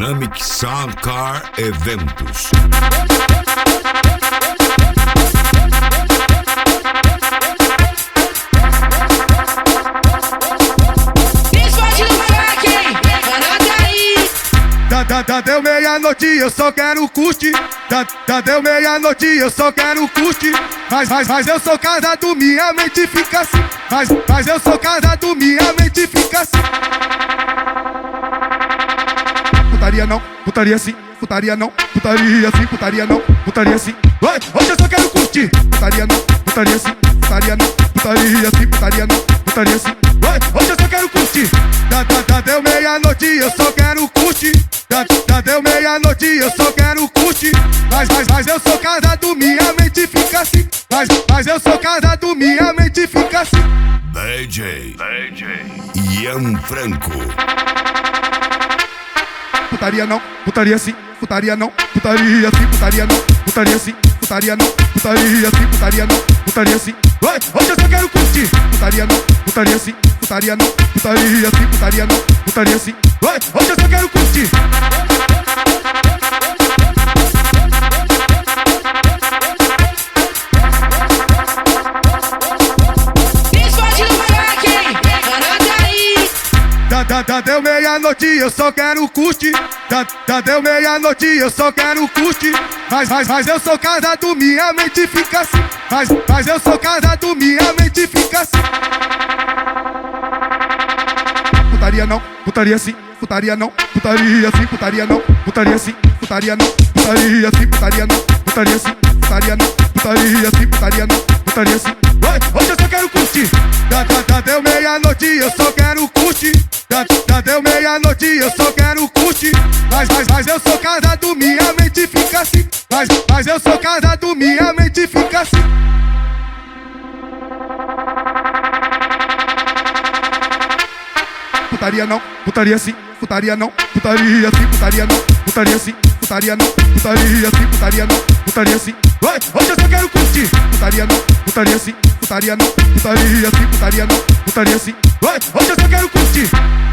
Dynamic Sound Car Eventos. Deu meia-noite, eu só quero curtir. Deu meia-noite, eu só quero curtir. Mas eu sou casado, minha mente fica assim. Mas eu sou casado, minha mente fica assim. Putaria não, putaria sim, putaria não, putaria sim, putaria não, putaria sim. Hoje eu só quero curtir. Putaria não, putaria sim, putaria não, putaria sim, putaria não, putaria sim. Hoje eu só quero curtir. Deu meia-noite, eu só quero curtir. Deu meia-noite, eu só quero curtir. Mas eu sou casado, minha mente fica assim. Mas eu sou casado, minha mente fica assim. DJ Ian Franco. Putaria não, putaria sim, putaria não, putaria sim, putaria não, putaria sim, putaria não, putaria sim, putaria não, putaria sim. Hoje eu só quero curtir. Putaria não, putaria sim, putaria não, putaria sim, putaria não, putaria sim. Hoje eu só quero curtir. Deu meia-noite, eu só quero curtir. Deu meia-noite, eu só quero curtir. Mas eu sou casado, minha mente fica assim. Mas eu sou casado, minha mente fica assim. Putaria não, putaria sim, putaria não, putaria sim, putaria não, putaria sim, putaria não, putaria sim, putaria não, putaria sim, putaria não, putaria sim, putaria não, putaria sim. Hoje eu só quero curtir. Deu meia-noite, eu só quero curtir. Deu meia-noite, eu só quero curtir. Mas eu sou casado, minha mente fica assim. Mas eu sou casado, minha mente fica assim. Putaria não, putaria sim, putaria não, putaria sim, putaria não, putaria sim, putaria não, putaria sim, putaria não, putaria sim. Hoje eu só quero curtir. Putaria não, putaria sim, putaria não, putaria sim, putaria não, putaria sim. Hoje eu só quero curtir.